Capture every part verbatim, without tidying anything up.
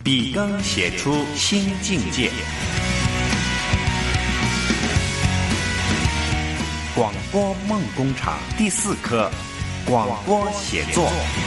笔耕写出新境界。广播梦工厂第四课，广播写作。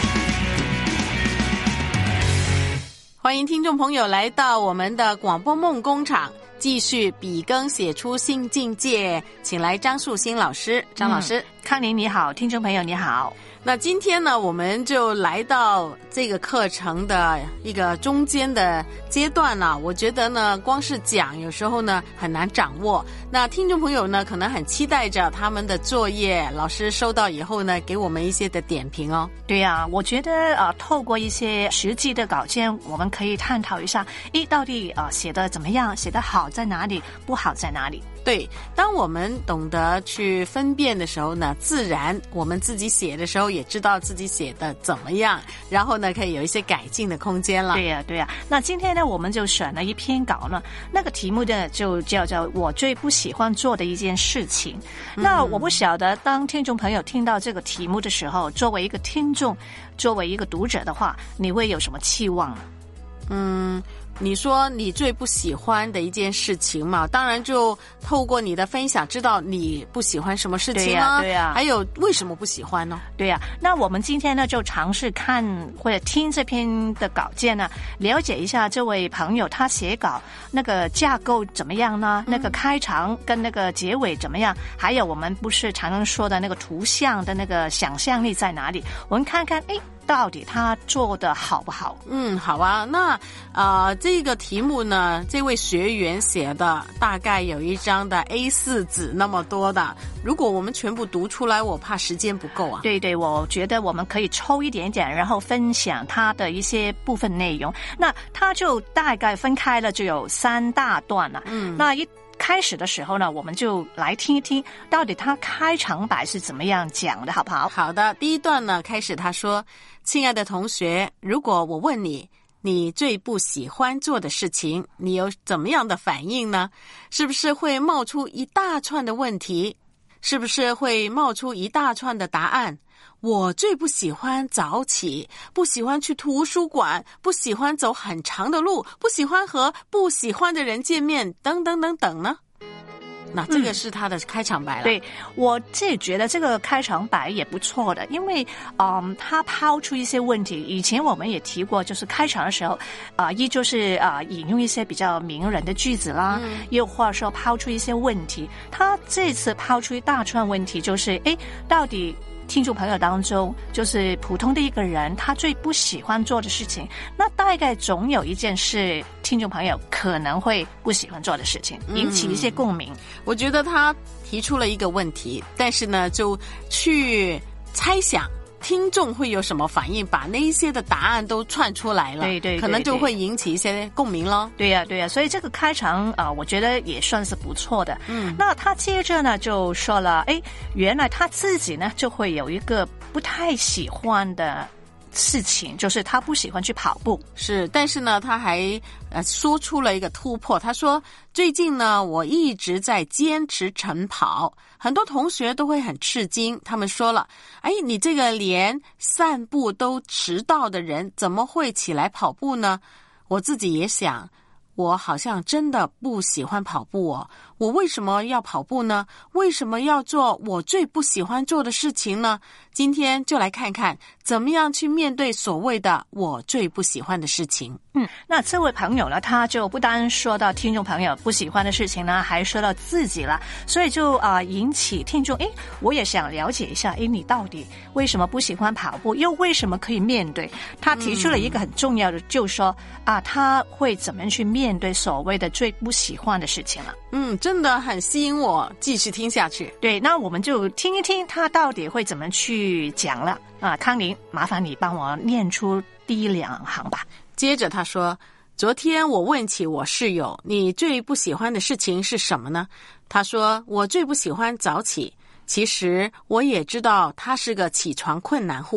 欢迎听众朋友来到我们的广播梦工厂，继续笔耕写出新境界。请来张树新老师，张老师。 嗯、康宁你好，听众朋友你好。 那今天呢，我们就来到这个课程的一个中间的阶段了。我觉得呢，光是讲有时候呢很难掌握。那听众朋友呢，可能很期待着他们的作业，老师收到以后呢，给我们一些的点评哦。 对啊，我觉得呃，透过一些实际的稿件，我们可以探讨一下，诶，到底呃写的怎么样，写的好在哪里，不好在哪里。 对，当我们懂得去分辨的时候呢，自然我们自己写的时候也知道自己写的怎么样，然后呢可以有一些改进的空间了。 对呀、啊、对呀、啊。那今天呢我们就选了一篇稿呢，那个题目呢就叫做我最不喜欢做的一件事情。嗯、那我不晓得当听众朋友听到这个题目的时候，作为一个听众，作为一个读者的话，你会有什么期望呢？ 嗯，你说你最不喜欢的一件事情嘛，当然就透过你的分享知道你不喜欢什么事情啊， 对呀、啊，对呀、啊， 还有为什么不喜欢呢？ 对呀、啊，那我们今天呢就尝试看或者听这篇的稿件呢，了解一下这位朋友他写稿那个架构怎么样呢？嗯、那个开场跟那个结尾怎么样？还有我们不是常常说的那个图像的那个想象力在哪里？我们看看，诶，到底他做的好不好？ 嗯，好啊。那呃，这个题目呢，这位学员写的大概有一张的 A 四 纸那么多的，如果我们全部读出来，我怕时间不够啊。 对对，我觉得我们可以抽一点点，然后分享他的一些部分内容。那他就大概分开了，就有三大段了。嗯，那一开始的时候呢，我们就来听一听到底他开场白是怎么样讲的，好不好？ 好的，第一段呢，开始他说：亲爱的同学，如果我问你你最不喜欢做的事情，你有怎么样的反应呢？是不是会冒出一大串的问题？是不是会冒出一大串的答案？我最不喜欢早起，不喜欢去图书馆，不喜欢走很长的路，不喜欢和不喜欢的人见面，等等等等呢？那这个是他的开场白了。 嗯、对，我自己觉得这个开场白也不错的，因为嗯，他抛出一些问题。以前我们也提过，就是开场的时候，啊、呃，一就是啊、呃、引用一些比较名人的句子啦，嗯、又或者说抛出一些问题。他这次抛出一大串问题，就是诶，到底听众朋友当中，就是普通的一个人，他最不喜欢做的事情，那大概总有一件事，听众朋友可能会不喜欢做的事情，引起一些共鸣。嗯、 我觉得他提出了一个问题，但是呢，就去猜想听众会有什么反应，把那一些的答案都串出来了， 对 对, 对, 对， 可能就会引起一些共鸣咯。 对呀、啊、对呀、啊，所以这个开场啊、呃，我觉得也算是不错的。嗯，那他接着呢就说了，哎，原来他自己呢就会有一个不太喜欢的事情，就是他不喜欢去跑步。 是，但是呢，他还呃说出了一个突破。他说，最近呢，我一直在坚持晨跑，很多同学都会很吃惊，他们说了，哎，你这个连散步都迟到的人，怎么会起来跑步呢？我自己也想，我好像真的不喜欢跑步哦。我为什么要跑步呢？为什么要做我最不喜欢做的事情呢？今天就来看看怎么样去面对所谓的我最不喜欢的事情。 嗯，那这位朋友呢，他就不单说到听众朋友不喜欢的事情呢，还说到自己了，所以就啊、呃、引起听众，诶，我也想了解一下，诶，你到底为什么不喜欢跑步，又为什么可以面对？他提出了一个很重要的，嗯、就是说啊，他会怎么去面对所谓的最不喜欢的事情了。 嗯，真的很吸引我，继续听下去。 对，那我们就听一听他到底会怎么去讲了啊。康宁，麻烦你帮我念出第一两行吧。 接着他说，昨天我问起我室友，你最不喜欢的事情是什么呢？他说，我最不喜欢早起。其实我也知道他是个起床困难户。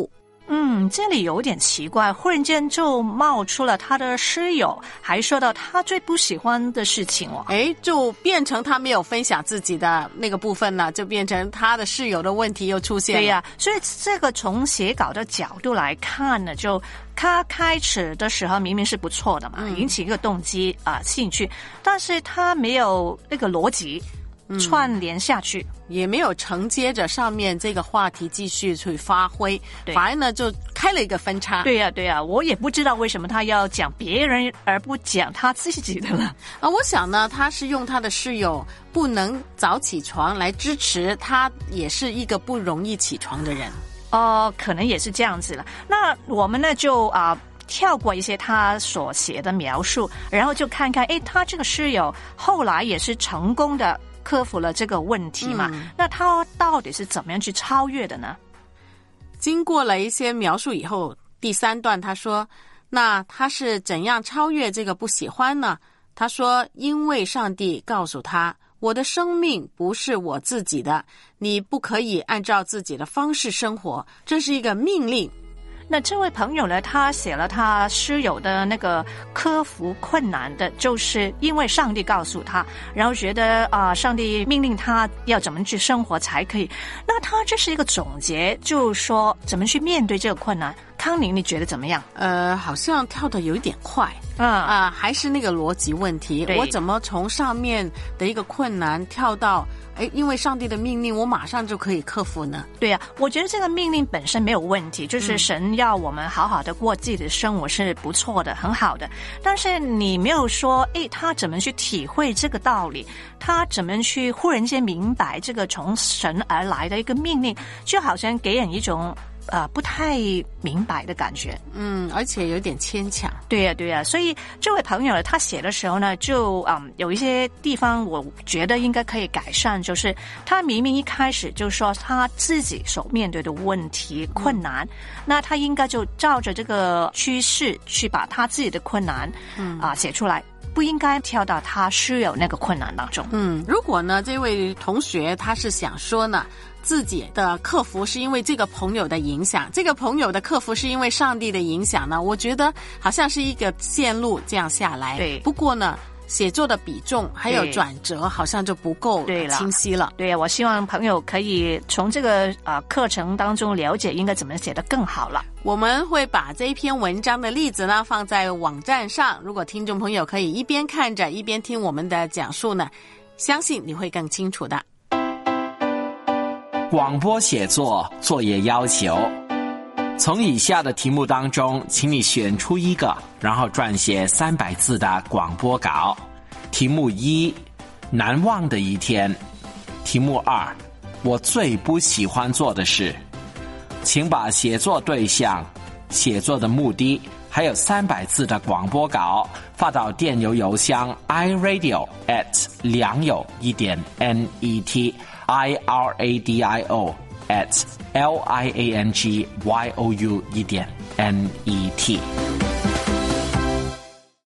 嗯，这里有点奇怪，忽然间就冒出了他的室友，还说到他最不喜欢的事情哦。 哎，就变成他没有分享自己的那个部分呢，就变成他的室友的问题又出现了。 对呀、啊，所以这个从写稿的角度来看呢，就他开始的时候明明是不错的嘛，嗯、引起一个动机啊、呃、兴趣，但是他没有那个逻辑。串联下去、嗯、 也没有承接着上面这个话题继续去发挥，反而呢就开了一个分叉。 对呀、啊、对呀、啊，我也不知道为什么他要讲别人而不讲他自己的了。 啊，我想呢他是用他的室友不能早起床来支持他，也是一个不容易起床的人。 哦、呃，可能也是这样子了。那我们呢就啊、呃、跳过一些他所写的描述，然后就看看诶他这个室友后来也是成功的克服了这个问题嘛、嗯、那他到底是怎么样去超越的呢？ 经过了一些描述以后，第三段他说，那他是怎样超越这个不喜欢呢？他说，因为上帝告诉他，我的生命不是我自己的，你不可以按照自己的方式生活，这是一个命令。 那这位朋友呢，他写了他室友的那个克服困难的，就是因为上帝告诉他，然后觉得啊、呃，上帝命令他要怎么去生活才可以。那他这是一个总结，就是说怎么去面对这个困难。康宁，你觉得怎么样？ 呃，好像跳得有一点快。嗯啊、呃，还是那个逻辑问题，我怎么从上面的一个困难跳到哎，因为上帝的命令，我马上就可以克服呢？ 对啊，我觉得这个命令本身没有问题，就是神要我们好好的过自己的生活是不错的，很好的。但是你没有说，哎，他怎么去体会这个道理？他怎么去忽然间明白这个从神而来的一个命令，就好像给人一种呃，不太明白的感觉， 嗯，而且有点牵强。 对呀、啊，对呀、啊，所以这位朋友呢，他写的时候呢，就嗯有一些地方我觉得应该可以改善，就是他明明一开始就说他自己所面对的问题困难，嗯、那他应该就照着这个趋势去把他自己的困难，嗯啊写出来。不应该跳到他室友那个困难当中。 嗯，如果呢，这位同学他是想说呢，自己的克服是因为这个朋友的影响，这个朋友的克服是因为上帝的影响呢，我觉得好像是一个线路这样下来。 对， 不过呢，写作的比重还有转折好像就不够清晰了。 对，我希望朋友可以从这个呃课程当中了解应该怎么写得更好了。 我们会把这一篇文章的例子呢放在网站上，如果听众朋友可以一边看着一边听我们的讲述呢，相信你会更清楚的。 广播写作作业要求，从以下的题目当中，请你选出一个，然后撰写三百字的广播稿。题目一，难忘的一天。题目二，我最不喜欢做的事。请把写作对象、写作的目的，还有三百字的广播稿发到电邮邮箱 i radio at 良友一点 net i r a d i o at l i a n g y o u 一点 n e t。